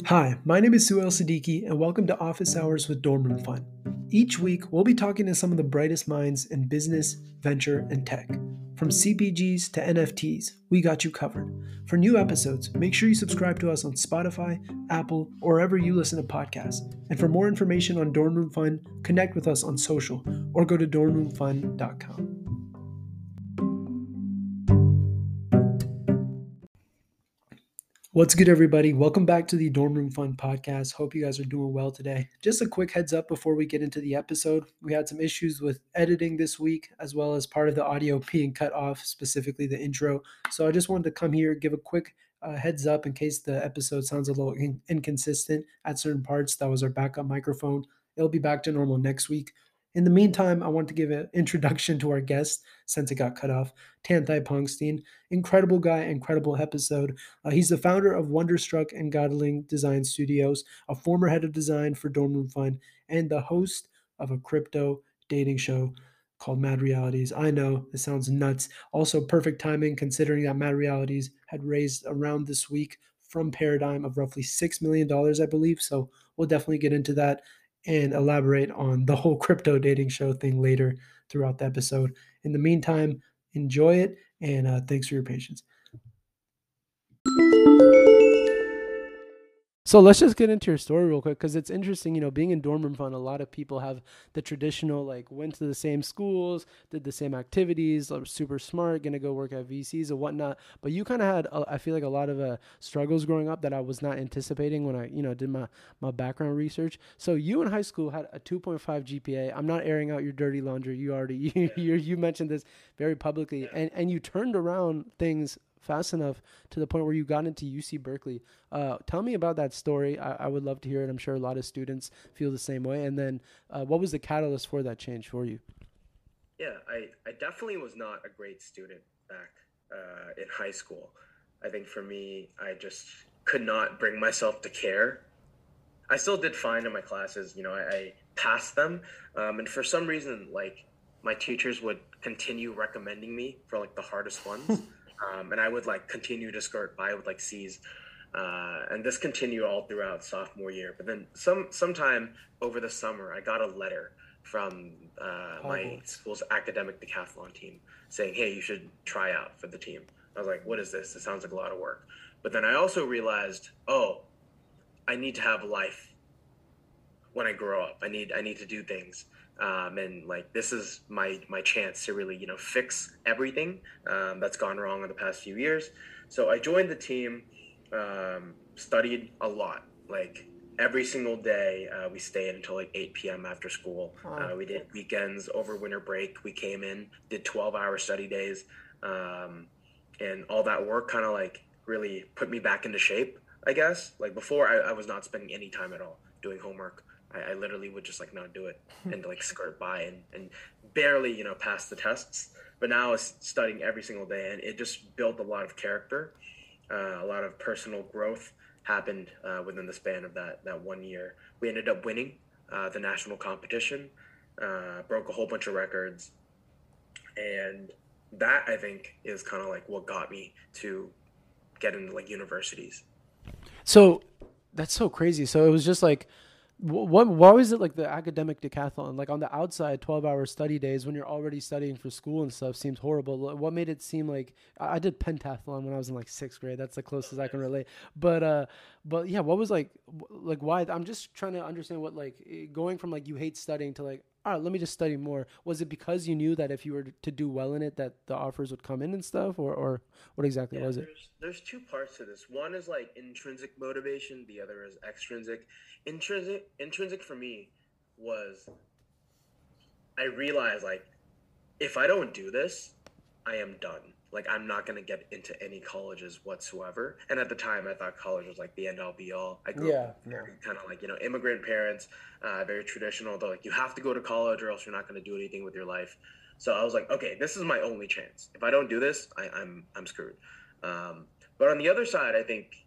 Hi, my name is Suel Siddiqui, and welcome to Office Hours with Dorm Room Fun. Each week, we'll be talking to some of the brightest minds in business, venture, and tech. From CPGs to NFTs, we got you covered. For new episodes, make sure you subscribe to us on Spotify, Apple, or wherever you listen to podcasts. And for more information on Dorm Room Fun, connect with us on social or go to dormroomfun.com. What's good, everybody? Welcome back to the Dorm Room Fun podcast. Hope you guys are doing well today. Just a quick heads up before we get into the episode. We had some issues with editing this week, as well as part of the audio being cut off, specifically the intro. So I just wanted to come here, give a quick heads up in case the episode sounds a little inconsistent at certain parts. That was our backup microphone. It'll be back to normal next week. In the meantime, I want to give an introduction to our guest since it got cut off, Tanthai Pongstein. Incredible guy, incredible episode. He's the founder of Wonderstruck and Godling Design Studios, a former head of design for Dorm Room Fun, and the host of a crypto dating show called Mad Realities. I know this sounds nuts. Also, perfect timing considering that Mad Realities had raised around this week from Paradigm of roughly $6 million, I believe. So we'll definitely get into that and elaborate on the whole crypto dating show thing later throughout the episode. In the meantime, enjoy it and thanks for your patience. So let's just get into your story real quick because it's interesting, being in Dorm Room Fun, a lot of people have the traditional, like, went to the same schools, did the same activities, are super smart, going to go work at VCs and whatnot. But you kind of had, I feel like, a lot of struggles growing up that I was not anticipating when I, did my background research. So you in high school had a 2.5 GPA. I'm not airing out your dirty laundry. You mentioned this very publicly, and you turned around things fast enough to the point where you got into UC Berkeley. Tell me about that story. I would love to hear it. I'm sure a lot of students feel the same way. And then what was the catalyst for that change for you? Yeah, I definitely was not a great student back in high school. I think for me, I just could not bring myself to care. I still did fine in my classes. I passed them. And for some reason, like, my teachers would continue recommending me for like the hardest ones. And I would like continue to skirt by with like C's. And this continued all throughout sophomore year. But then sometime over the summer, I got a letter from my school's academic decathlon team saying, "Hey, you should try out for the team." I was like, "What is this? It sounds like a lot of work." But then I also realized, oh, I need to have a life when I grow up. I need to do things. And like, this is my chance to really, fix everything that's gone wrong in the past few years. So I joined the team, studied a lot, like every single day. We stayed until like 8 p.m. after school. We did weekends over winter break. We came in, did 12-hour study days. And all that work kind of like really put me back into shape, I guess. Like before, I was not spending any time at all doing homework. I literally would just like not do it and like skirt by and barely, pass the tests. But now I was studying every single day, and it just built a lot of character. A lot of personal growth happened within the span of that 1 year. We ended up winning the national competition, broke a whole bunch of records. And that, I think, is kind of like what got me to get into like universities. So that's so crazy. So it was just like, why was it like the academic decathlon? Like on the outside, 12-hour study days when you're already studying for school and stuff seems horrible. What made it seem like I did pentathlon when I was in like sixth grade. That's the closest I can relate. But yeah, what was like why? I'm just trying to understand what, like, going from like you hate studying to like, all right, let me just study more. Was it because you knew that if you were to do well in it, that the offers would come in and stuff, or what exactly Yeah, was it? there's two parts to this. One is like intrinsic motivation, the other is extrinsic. Intrinsic for me was, I realized, like, if I don't do this, I am done. Like, I'm not gonna get into any colleges whatsoever. And at the time, I thought college was like the end all be all. I grew up Yeah, no. very kind of like, immigrant parents, very traditional. They're like, you have to go to college or else you're not gonna do anything with your life. So I was like, okay, this is my only chance. If I don't do this, I'm screwed. Um, but on the other side, I think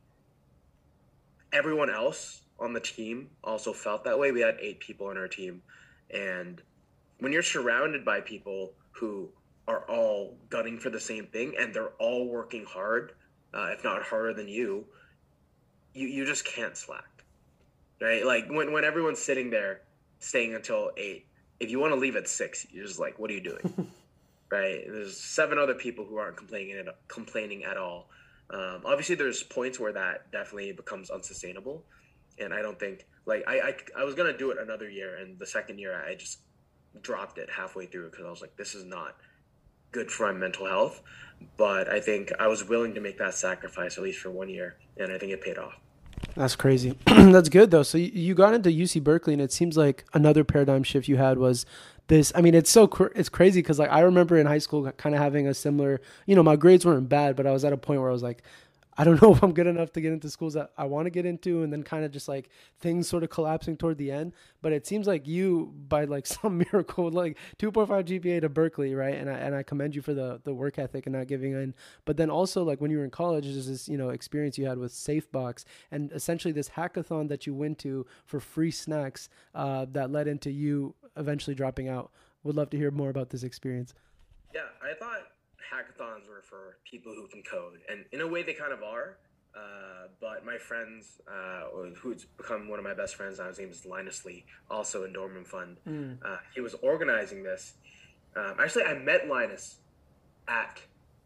everyone else on the team also felt that way. We had 8 people on our team, and when you're surrounded by people who are all gunning for the same thing and they're all working hard, if not harder than you, you just can't slack, right? Like when everyone's sitting there staying until 8, if you want to leave at 6, you're just like, what are you doing? Right? There's 7 other people who aren't complaining at all. Obviously, there's points where that definitely becomes unsustainable, and I don't think like I was gonna do it another year, and the second year I just dropped it halfway through because I was like, this is not good for my mental health. But I think I was willing to make that sacrifice at least for 1 year, and I think it paid off. That's crazy. That's good though. So you got into UC Berkeley, and it seems like another paradigm shift you had was this. I mean, it's crazy because like I remember in high school kind of having a similar. My grades weren't bad, but I was at a point where I was like, I don't know if I'm good enough to get into schools that I want to get into, and then kind of just like things sort of collapsing toward the end. But it seems like you, by like some miracle, like 2.5 GPA to Berkeley, right? And I commend you for the work ethic and not giving in. But then also like when you were in college, there's this experience you had with SafeBox, and essentially this hackathon that you went to for free snacks that led into you eventually dropping out. Would love to hear more about this experience. Yeah, I thought hackathons were for people who can code, and in a way, they kind of are. But my friends, who's become one of my best friends now, his name is Linus Lee, also in Dorm Room Fund. He was organizing this. Actually, I met Linus at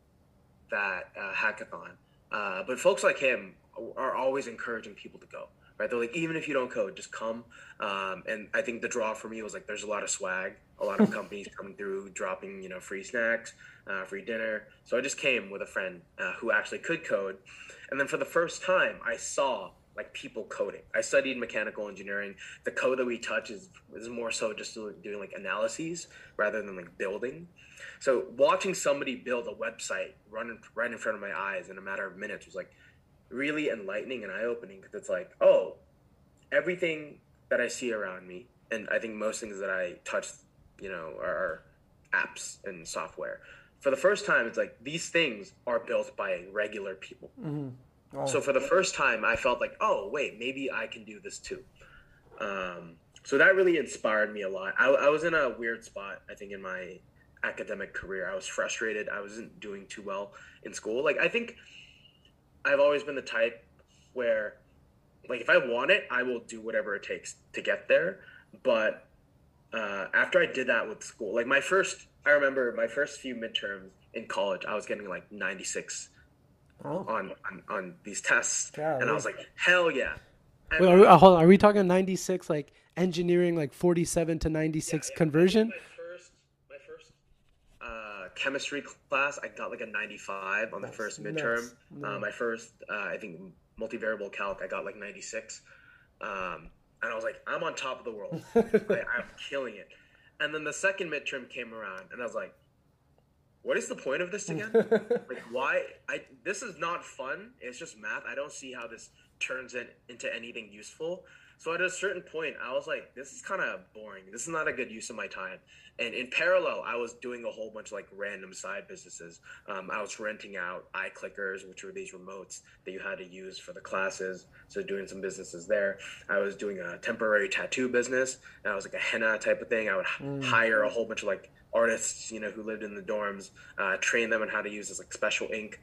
that hackathon. But folks like him are always encouraging people to go. Right? They're like, even if you don't code, just come. And I think the draw for me was like, there's a lot of swag, a lot of companies coming through, dropping, free snacks, free dinner. So I just came with a friend who actually could code. And then for the first time, I saw like people coding. I studied mechanical engineering. The code that we touch is more so just doing like analyses rather than like building. So watching somebody build a website right in front of my eyes in a matter of minutes was like really enlightening and eye-opening, because it's like, oh, everything that I see around me, and I think most things that I touch, are apps and software. For the first time, it's like these things are built by regular people. Mm-hmm. Oh. So for the first time, I felt like, oh, wait, maybe I can do this too. So that really inspired me a lot. I was in a weird spot, I think, in my academic career. I was frustrated. I wasn't doing too well in school. Like, I think I've always been the type where, like, if I want it, I will do whatever it takes to get there. But after I did that with school, like I remember my first few midterms in college, I was getting like 96 on these tests. Golly. And I was like, hell yeah. Wait, hold on. Are we talking 96, like engineering, like 47 to 96 conversion? My first chemistry class, I got like a 95 on the first midterm. My first, I think, multivariable calc, I got like 96. And I was like, I'm on top of the world. I'm killing it. And then the second midterm came around, and I was like, what is the point of this again? Like, why? This is not fun. It's just math. I don't see how this turns into anything useful. So at a certain point, I was like, this is kind of boring. This is not a good use of my time. And in parallel, I was doing a whole bunch of like random side businesses. I was renting out iClickers, which were these remotes that you had to use for the classes. So doing some businesses there. I was doing a temporary tattoo business. And I was like a henna type of thing. I would hire a whole bunch of like artists, who lived in the dorms, train them on how to use this like special ink,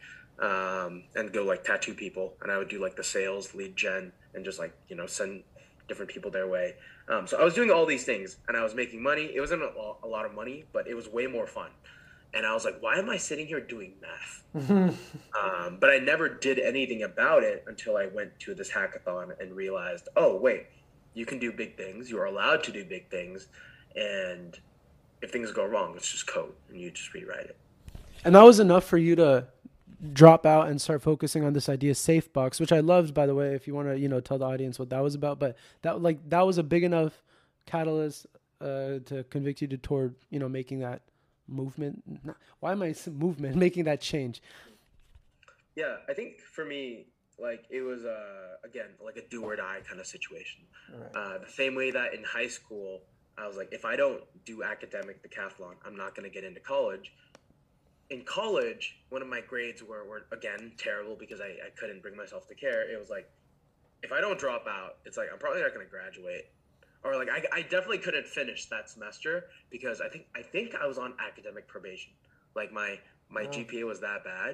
and go like tattoo people. And I would do like the sales, lead gen, and just like, send different people their way. So I was doing all these things, and I was making money. It wasn't a lot of money, but it was way more fun. And I was like, why am I sitting here doing math? But I never did anything about it until I went to this hackathon and realized, oh, wait, you can do big things. You are allowed to do big things. And if things go wrong, it's just code, and you just rewrite it. And that was enough for you to drop out and start focusing on this idea SafeBox, which I loved, by the way, if you want to, tell the audience what that was about. But that was a big enough catalyst to convict you toward, making that movement. Why am I movement? Making that change. Yeah, I think for me, like, it was, again, like a do or die kind of situation. Right. The same way that in high school, I was like, if I don't do academic decathlon, I'm not going to get into college. In college, one of my grades were again, terrible because I couldn't bring myself to care. It was like, if I don't drop out, it's like, I'm probably not going to graduate. Or like, I definitely couldn't finish that semester because I think I was on academic probation. Like my GPA was that bad.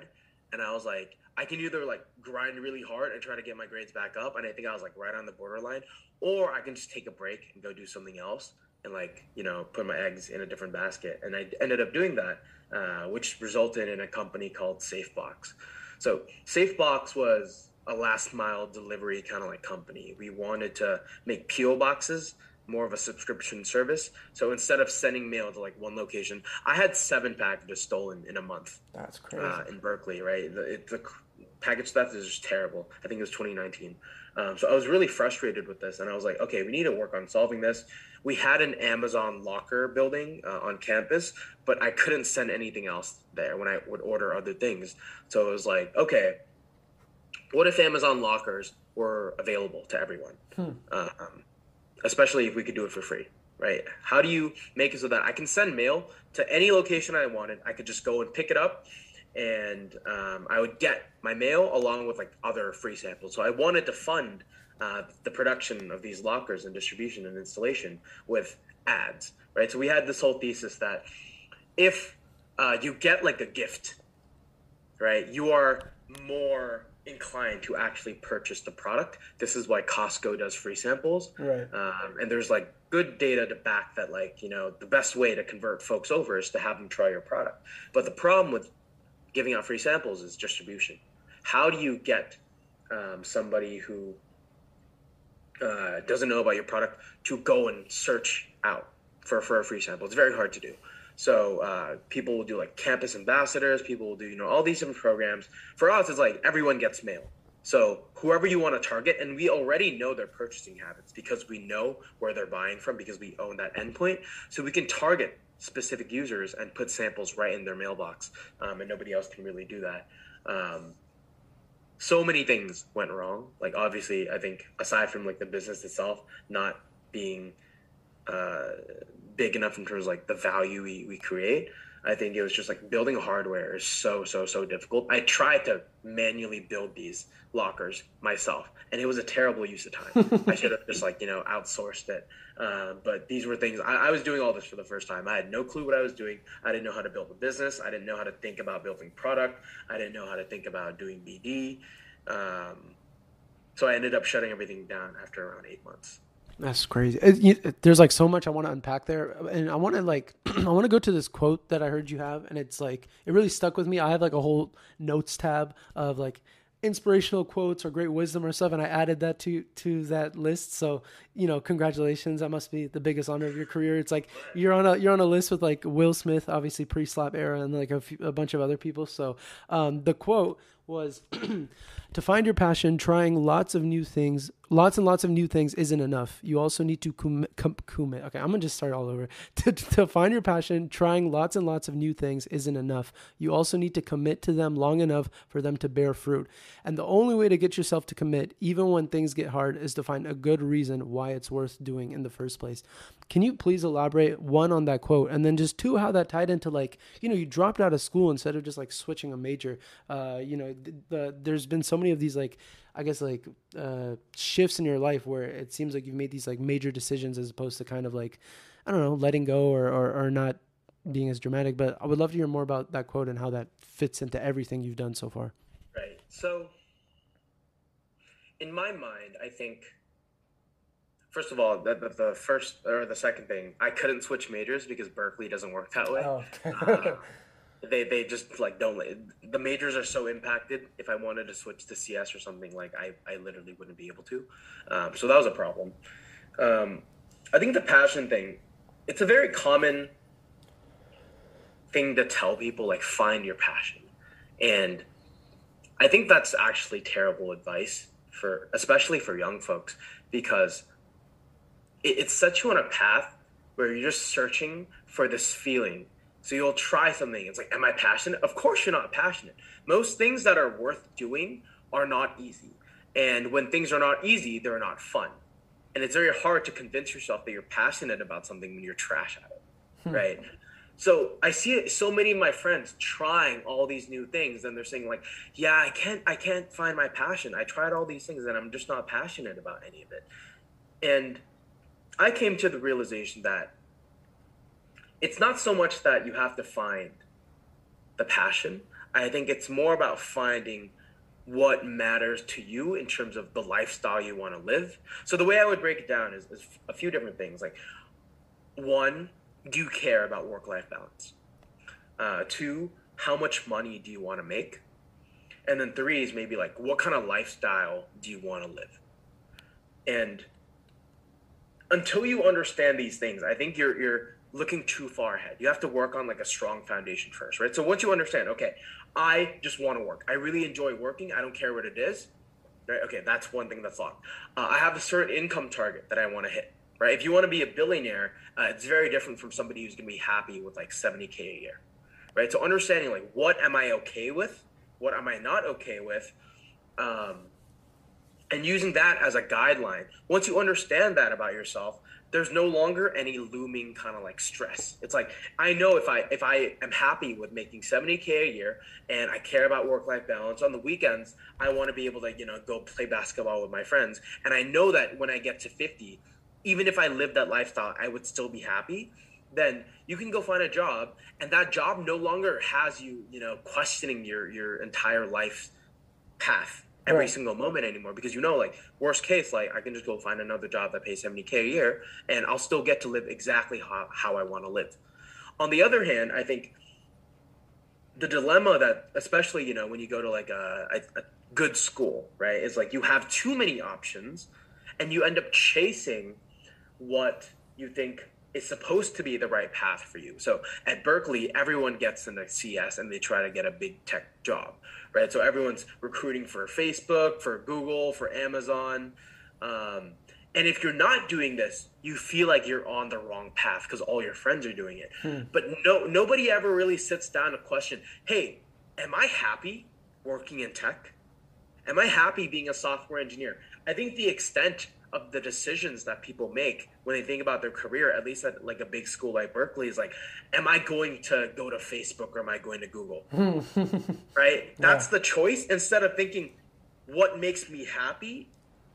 and I was like, I can either like grind really hard and try to get my grades back up, and I think I was like right on the borderline, or I can just take a break and go do something else and like put my eggs in a different basket. And I ended up doing that, which resulted in a company called SafeBox. So SafeBox was a last mile delivery kind of like company. We wanted to make PO boxes, more of a subscription service. So instead of sending mail to like one location, I had 7 packages stolen in a month. That's crazy. In Berkeley, right? The package theft is just terrible. I think it was 2019. So I was really frustrated with this, and I was like, okay, we need to work on solving this. We had an Amazon locker building on campus, but I couldn't send anything else there when I would order other things. So it was like, okay, what if Amazon lockers were available to everyone? Especially if we could do it for free, right? How do you make it so that I can send mail to any location I wanted? I could just go and pick it up, and I would get my mail along with like other free samples. So I wanted to fund the production of these lockers and distribution and installation with ads, right? So we had this whole thesis that if you get like a gift, right, you are more inclined to actually purchase the product. This is why Costco does free samples. Right. And there's like good data to back that, like, the best way to convert folks over is to have them try your product. But the problem with giving out free samples is distribution. How do you get somebody who doesn't know about your product to go and search out for a free sample? It's very hard to do. So people will do like campus ambassadors. People will do, all these different programs. For us, it's like everyone gets mail. So whoever you want to target, and we already know their purchasing habits because we know where they're buying from because we own that endpoint. So we can target specific users and put samples right in their mailbox, and nobody else can really do that. So many things went wrong. Like, obviously, I think aside from like the business itself not being big enough in terms of like the value we create, I think it was just like building hardware is so difficult. I tried to manually build these lockers myself, and it was a terrible use of time. I should have just like outsourced it. But these were things I was doing all this for the first time. I had no clue what I was doing. I didn't know how to build a business. I didn't know how to think about building product. I didn't know how to think about doing BD. So I ended up shutting everything down after around 8 months. That's crazy. There's like so much I want to unpack there, and I want to I want to go to this quote that I heard you have, and it's like it really stuck with me. I have like a whole notes tab of like inspirational quotes or great wisdom or stuff, and I added that to that list. So congratulations. That must be the biggest honor of your career. It's like you're on a list with like Will Smith, obviously pre-slap era, and like a bunch of other people. So the quote was to find your passion, trying lots and lots of new things isn't enough. You also need to commit. Okay, I'm gonna just start all over. To find your passion, trying lots and lots of new things isn't enough. You also need to commit to them long enough for them to bear fruit. And the only way to get yourself to commit, even when things get hard, is to find a good reason why it's worth doing in the first place. Can you please elaborate, one, on that quote, and then just two, how that tied into like, you dropped out of school instead of just like switching a major. There's been so many of these like, I guess like shifts in your life where it seems like you've made these like major decisions as opposed to kind of like, I don't know, letting go or not being as dramatic. But I would love to hear more about that quote and how that fits into everything you've done so far. Right. So in my mind, I think, first of all, the first or the second thing, I couldn't switch majors because Berkeley doesn't work that way. Oh. They just like don't. The majors are so impacted. If I wanted to switch to CS or something, like I literally wouldn't be able to. So that was a problem. I think the passion thing, it's a very common thing to tell people, like, find your passion. And I think that's actually terrible advice especially for young folks, because it sets you on a path where you're just searching for this feeling. So you'll try something. It's like, am I passionate? Of course you're not passionate. Most things that are worth doing are not easy. And when things are not easy, they're not fun. And it's very hard to convince yourself that you're passionate about something when you're trash at it, right? So I see it, so many of my friends trying all these new things, and they're saying like, yeah, I can't find my passion. I tried all these things and I'm just not passionate about any of it. And I came to the realization that it's not so much that you have to find the passion. I think it's more about finding what matters to you in terms of the lifestyle you want to live. So the way I would break it down is a few different things. Like, one, do you care about work-life balance? Two, how much money do you want to make? And then three is maybe like, what kind of lifestyle do you want to live? And until you understand these things, I think you're looking too far ahead. You have to work on like a strong foundation first, right? So once you understand, okay, I just want to work. I really enjoy working. I don't care what it is, right? Okay, that's one thing that's locked. I have a certain income target that I want to hit, right? If you want to be a billionaire, it's very different from somebody who's going to be happy with like 70K a year, right? So understanding like, what am I okay with? What am I not okay with? And using that as a guideline. Once you understand that about yourself, there's no longer any looming kind of like stress. It's like, I know if I am happy with making 70K a year and I care about work-life balance, on the weekends I want to be able to, go play basketball with my friends, and I know that when I get to 50, even if I live that lifestyle, I would still be happy. Then you can go find a job, and that job no longer has you, questioning your entire life path every Right. single moment anymore, because like, worst case, like, I can just go find another job that pays 70K a year and I'll still get to live exactly how I want to live. On the other hand, I think the dilemma that, especially, when you go to like a good school, right, is like, you have too many options and you end up chasing what you think is supposed to be the right path for you. So at Berkeley, everyone gets into CS and they try to get a big tech job, right? So everyone's recruiting for Facebook, for Google, for Amazon. And if you're not doing this, you feel like you're on the wrong path because all your friends are doing it. But nobody ever really sits down to question, hey, am I happy working in tech? Am I happy being a software engineer? I think the extent of the decisions that people make when they think about their career, at least at like a big school like Berkeley, is like, am I going to go to Facebook or am I going to Google? Right? That's Yeah. the choice, instead of thinking, what makes me happy?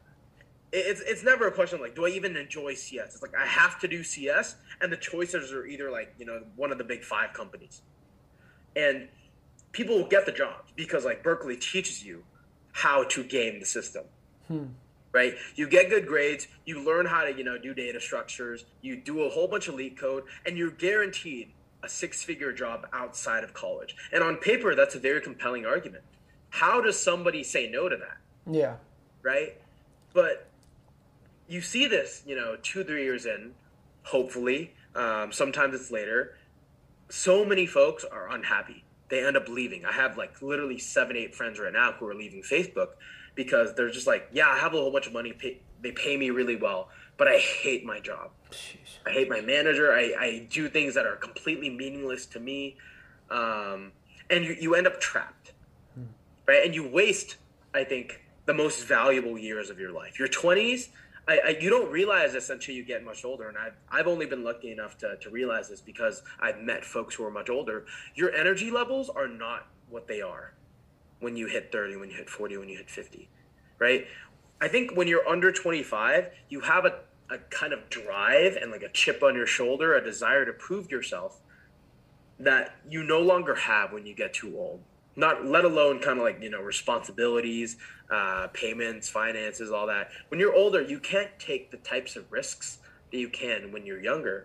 It's never a question like, do I even enjoy CS? It's like, I have to do CS, and the choices are either like, one of the big five companies. And people will get the job because like Berkeley teaches you how to game the system. Right? You get good grades, you learn how to, do data structures, you do a whole bunch of leak code, and you're guaranteed a six-figure job outside of college. And on paper, that's a very compelling argument. How does somebody say no to that? Yeah. Right? But you see this, 2-3 years in, hopefully, sometimes it's later. So many folks are unhappy. They end up leaving. I have like literally 7-8 friends right now who are leaving Facebook because they're just like, yeah, I have a whole bunch of money. They pay me really well, but I hate my job. Jeez. I hate my manager. I do things that are completely meaningless to me. And you end up trapped, right? And you waste, I think, the most valuable years of your life. Your 20s, you don't realize this until you get much older. And I've only been lucky enough to realize this because I've met folks who are much older. Your energy levels are not what they are when you hit 30, when you hit 40, when you hit 50, right? I think when you're under 25, you have a kind of drive and like a chip on your shoulder, a desire to prove yourself that you no longer have when you get too old. Not let alone kind of like, responsibilities, payments, finances, all that. When you're older, you can't take the types of risks that you can when you're younger.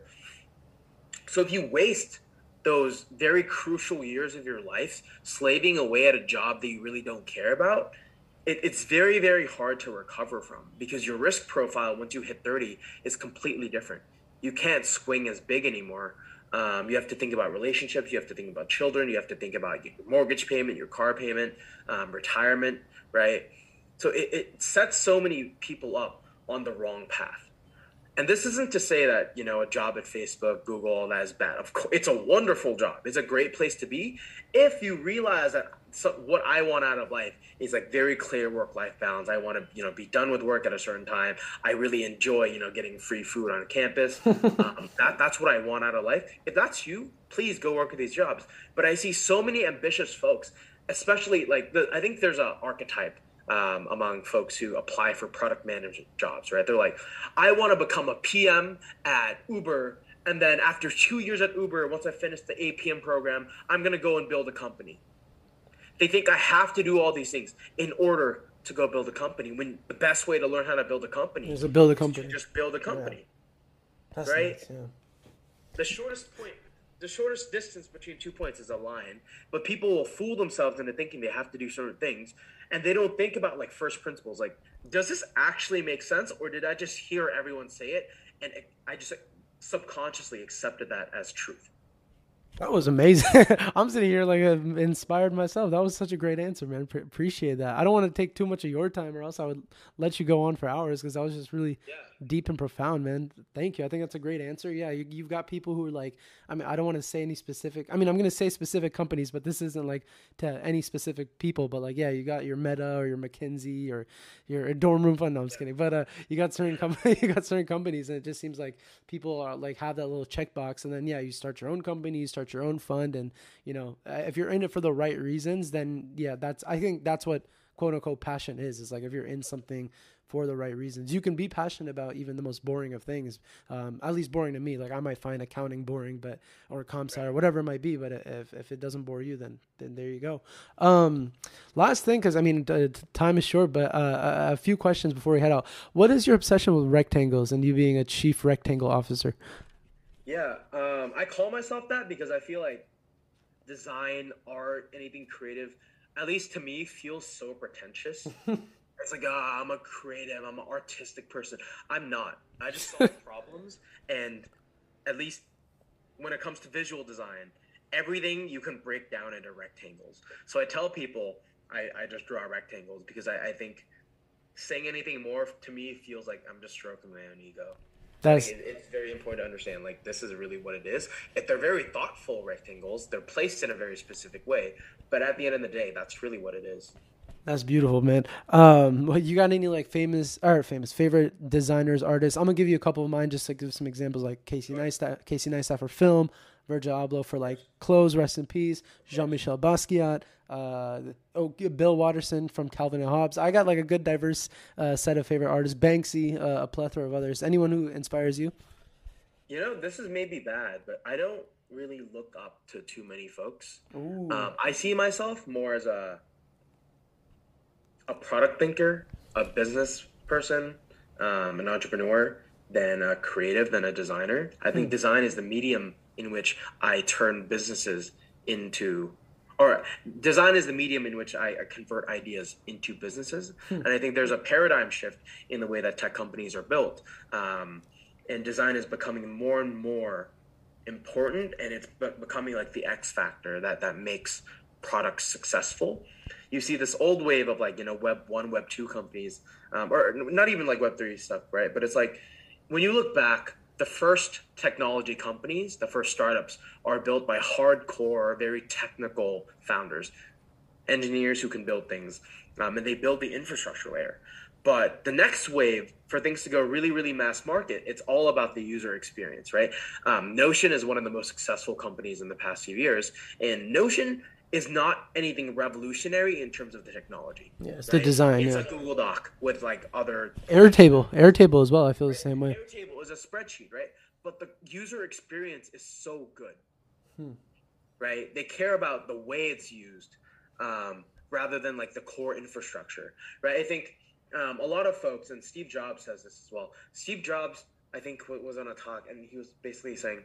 So if you waste those very crucial years of your life slaving away at a job that you really don't care about, it's very, very hard to recover from, because your risk profile once you hit 30 is completely different. You can't swing as big anymore. You have to think about relationships. You have to think about children. You have to think about your mortgage payment, your car payment, retirement, right? So it sets so many people up on the wrong path. And this isn't to say that, a job at Facebook, Google, all that is bad. Of course, it's a wonderful job. It's a great place to be if you realize that what I want out of life is like very clear work-life balance. I want to, be done with work at a certain time. I really enjoy, getting free food on campus. That's what I want out of life. If that's you, please go work at these jobs. But I see so many ambitious folks, especially like I think there's an archetype among folks who apply for product management jobs, right? They're like, I want to become a PM at Uber, and then after 2 years at Uber, once I finish the APM program, I'm going to go and build a company. They think I have to do all these things in order to go build a company, when the best way to learn how to build a company There's a build a is to company. just build a Yeah, company, that's right? nuts. Yeah. The shortest point, the shortest distance between 2 points is a line, but people will fool themselves into thinking they have to do certain things, and they don't think about like first principles. Like, does this actually make sense, or did I just hear everyone say it and I just subconsciously accepted that as truth? That was amazing. I'm sitting here like inspired myself. That was such a great answer, man. Appreciate that. I don't want to take too much of your time, or else I would let you go on for hours because that was just really Yeah. deep and profound, man. Thank you. I think that's a great answer. Yeah, you've got people who are like, I mean, I don't want to say any specific. I mean, I'm going to say specific companies, but this isn't like to any specific people. But like, yeah, you got your Meta or your McKinsey or your dorm room fund. No, I'm just kidding. But you got certain you got certain companies, and it just seems like people are like have that little checkbox, and then yeah, you start your own company, you start your own fund, and if you're in it for the right reasons, then yeah, I think that's what quote unquote passion is like if you're in something for the right reasons. You can be passionate about even the most boring of things, at least boring to me. Like I might find accounting boring, but or comp sci or whatever it might be. But if it doesn't bore you, then there you go. Last thing, because I mean time is short, but a few questions before we head out. What is your obsession with rectangles and you being a chief rectangle officer? Yeah, I call myself that because I feel like design, art, anything creative, at least to me, feels so pretentious. It's like, I'm a creative, I'm an artistic person. I'm not. I just solve problems. And at least when it comes to visual design, everything you can break down into rectangles. So I tell people I just draw rectangles because I think saying anything more to me feels like I'm just stroking my own ego. So I think That's it's very important to understand like this is really what it is. If they're very thoughtful rectangles, they're placed in a very specific way. But at the end of the day, that's really what it is. That's beautiful, man. You got any like famous favorite designers, artists? I'm gonna give you a couple of mine just to give some examples, like Sure, Casey Neistat for film, Virgil Abloh for of like course, clothes, rest in peace. of course. Jean-Michel Basquiat, Bill Watterson from Calvin and Hobbes. I got like a good diverse set of favorite artists. Banksy, a plethora of others. Anyone who inspires you? This is maybe bad, but I don't really look up to too many folks. Ooh. I see myself more as a product thinker, a business person, an entrepreneur, than a creative, than a designer. I think Hmm. design is the medium in which I turn businesses into, or design is the medium in which I convert ideas into businesses. Hmm. And I think there's a paradigm shift in the way that tech companies are built. And design is becoming more and more important, and it's becoming like the X factor that makes products successful. You see this old wave of like Web 1, Web 2 companies, or not even like Web 3 stuff, right? But it's like when you look back, the first technology companies, the first startups, are built by hardcore, very technical founders, engineers who can build things, and they build the infrastructure layer. But the next wave, for things to go really, really mass market, it's all about the user experience, right? Notion is one of the most successful companies in the past few years, and Notion is not anything revolutionary in terms of the technology, Yeah, it's the right? design. It's Yeah. a Google Doc with like other Airtable as well. I feel the right? same way. Airtable is a spreadsheet, right? But the user experience is so good, Hmm. right? They care about the way it's used, rather than like the core infrastructure, right? I think a lot of folks, and Steve Jobs says this as well. Steve Jobs, I think, was on a talk, and he was basically saying,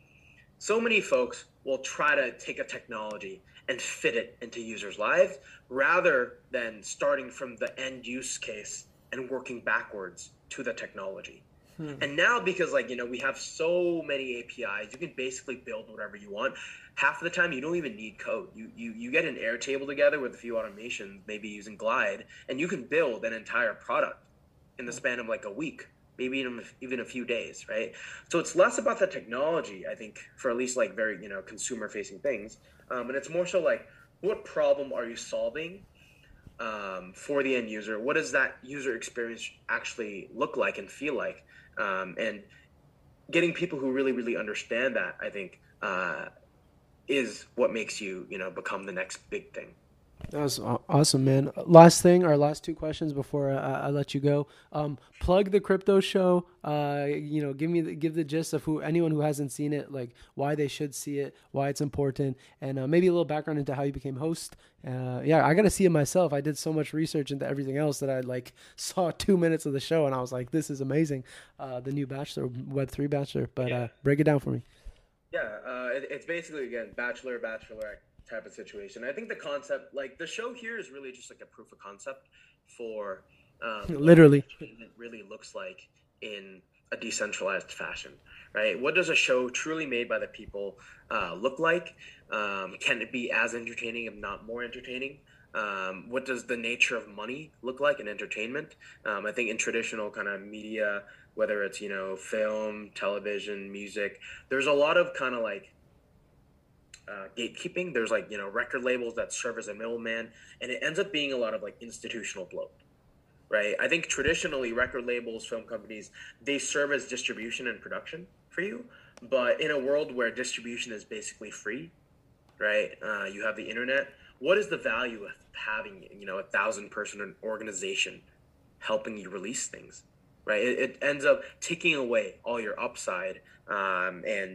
so many folks will try to take a technology and fit it into users' lives rather than starting from the end use case and working backwards to the technology. Hmm. And now, because we have so many APIs, you can basically build whatever you want. Half of the time, you don't even need code. You get an Airtable together with a few automations, maybe using Glide, and you can build an entire product in the span of like a week, maybe even a few days, right? So it's less about the technology, I think, for at least like very consumer facing things, and it's more so like what problem are you solving, for the end user? What does that user experience actually look like and feel like? And getting people who really, really understand that, I think, is what makes you, become the next big thing. That was awesome, man. Last thing, our last two questions before I let you go. Plug the crypto show. Give the gist of who anyone who hasn't seen it, like why they should see it, why it's important, and maybe a little background into how you became host. Yeah, I got to see it myself. I did so much research into everything else that I like saw 2 minutes of the show, and I was like, this is amazing. The new Bachelor, Web3 Bachelor. But Yeah. break it down for me. Yeah, it's basically again bachelorette type of situation. I think the concept, like the show here, is really just like a proof of concept for what Literally. entertainment really looks like in a decentralized fashion, right? What does a show truly made by the people look like? Can it be as entertaining, if not more entertaining? What does the nature of money look like in entertainment? I think in traditional kind of media, whether it's film, television, music, there's a lot of kind of like gatekeeping. There's like record labels that serve as a middleman, and it ends up being a lot of like institutional bloat, right? I think traditionally record labels, film companies, they serve as distribution and production for you, but in a world where distribution is basically free, right? You have the internet. What is the value of having 1,000 person organization helping you release things, right? It ends up taking away all your upside, and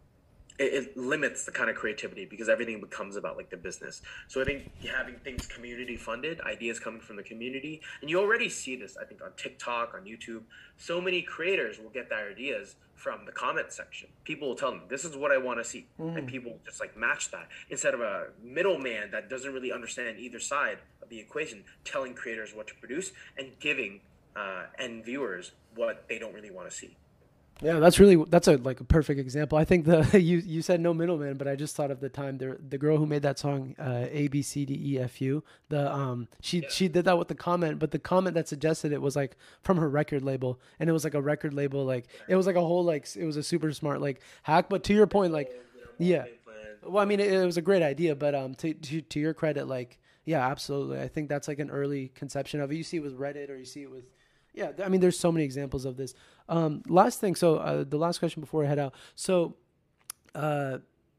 it limits the kind of creativity because everything becomes about like the business. So I think having things community funded, ideas coming from the community, and you already see this, I think, on TikTok, on YouTube. So many creators will get their ideas from the comment section. People will tell them, this is what I want to see. And people will just like match that instead of a middleman that doesn't really understand either side of the equation, telling creators what to produce and giving end viewers what they don't really want to see. Yeah, that's a like a perfect example. I think the you said no middleman, but I just thought of the time the girl who made that song ABCDEFU. Yeah. She did that with the comment, but the comment that suggested it was like from her record label, and it was like a record label, like it was like a whole like it was a super smart like hack. But to your point, like Whole, yeah, marketing plan. well, I mean it was a great idea, but to your credit, like yeah, absolutely. I think that's like an early conception of it. You see it with Reddit, or you see it with yeah. I mean, there's so many examples of this. Last thing. So the last question before I head out. So uh,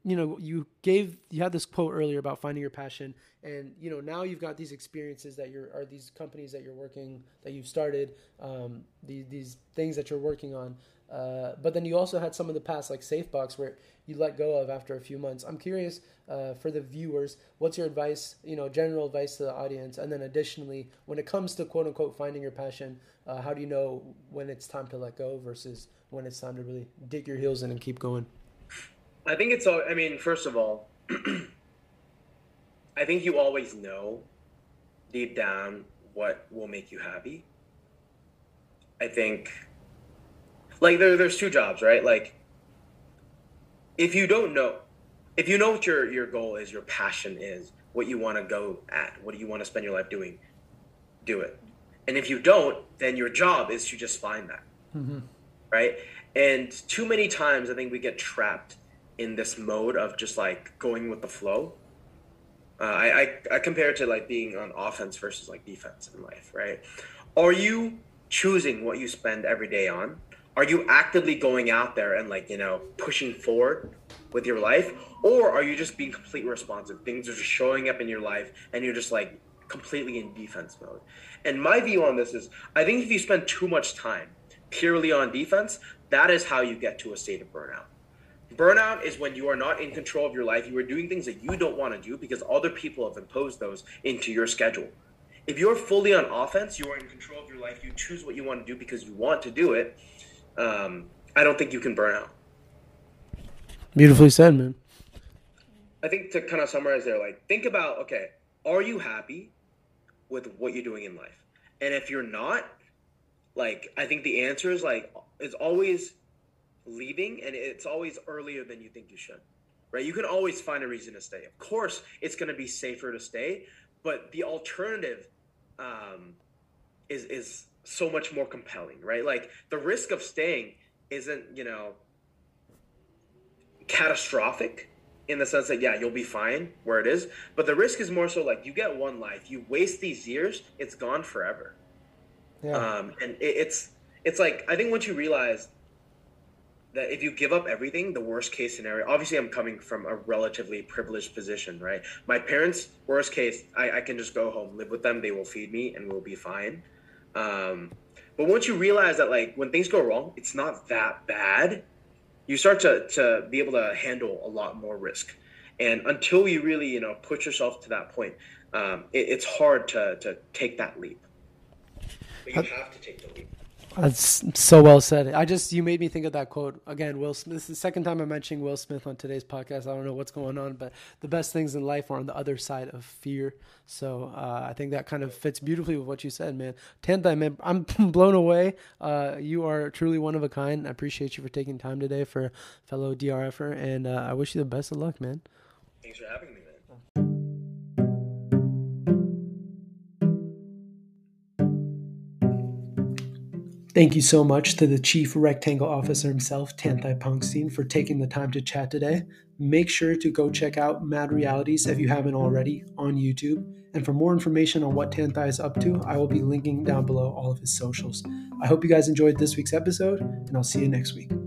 you had this quote earlier about finding your passion, and now you've got these experiences that you're are these companies that you're working that you've started, these things that you're working on. But then you also had some of the past like SafeBox where you let go of after a few months. I'm curious for the viewers, what's your advice, general advice to the audience, and then additionally, when it comes to quote unquote finding your passion, how do you know when it's time to let go versus when it's time to really dig your heels in and keep going? I think it's all. I mean, first of all, I think you always know deep down what will make you happy. I think like there's two jobs, right? Like if you don't know, if you know what your goal is, your passion is, what you want to go at, what do you want to spend your life doing, do it. And if you don't, then your job is to just find that, Mm-hmm. right? And too many times, I think we get trapped in this mode of just like going with the flow. I compare it to like being on offense versus like defense in life, right? Are you choosing what you spend every day on? Are you actively going out there and like, pushing forward with your life? Or are you just being completely responsive? Things are just showing up in your life and you're just like completely in defense mode. And my view on this is I think if you spend too much time purely on defense, that is how you get to a state of burnout. Burnout is when you are not in control of your life. You are doing things that you don't want to do because other people have imposed those into your schedule. If you're fully on offense, you are in control of your life. You choose what you want to do because you want to do it. I don't think you can burn out. Beautifully said, man. I think to kind of summarize there, like think about, okay, are you happy with what you're doing in life? And if you're not, like I think the answer is like is always leaving, and it's always earlier than you think you should, right? You can always find a reason to stay. Of course it's going to be safer to stay, but the alternative um, is so much more compelling, right? Like the risk of staying isn't catastrophic in the sense that yeah, you'll be fine where it is, but the risk is more so like you get one life, you waste these years, it's gone forever. Yeah. And it's like I think once you realize that if you give up everything, the worst case scenario, obviously I'm coming from a relatively privileged position, right? My parents, worst case, I can just go home, live with them, they will feed me and we'll be fine. Um, but once you realize that like when things go wrong, it's not that bad, you start to be able to handle a lot more risk. And until you really, push yourself to that point, it's hard to take that leap. But you have to take the leap. That's so well said. You made me think of that quote again. Will Smith. This is the second time I'm mentioning Will Smith on today's podcast. I don't know what's going on, but the best things in life are on the other side of fear. So I think that kind of fits beautifully with what you said, man. Tantai, man, I'm blown away. You are truly one of a kind. I appreciate you for taking time today for fellow DRFer, and I wish you the best of luck, man. Thanks for having me, man. Thank you so much to the Chief Rectangle Officer himself, Tantai Pongstein, for taking the time to chat today. Make sure to go check out Mad Realities if you haven't already on YouTube. And for more information on what Tantai is up to, I will be linking down below all of his socials. I hope you guys enjoyed this week's episode, and I'll see you next week.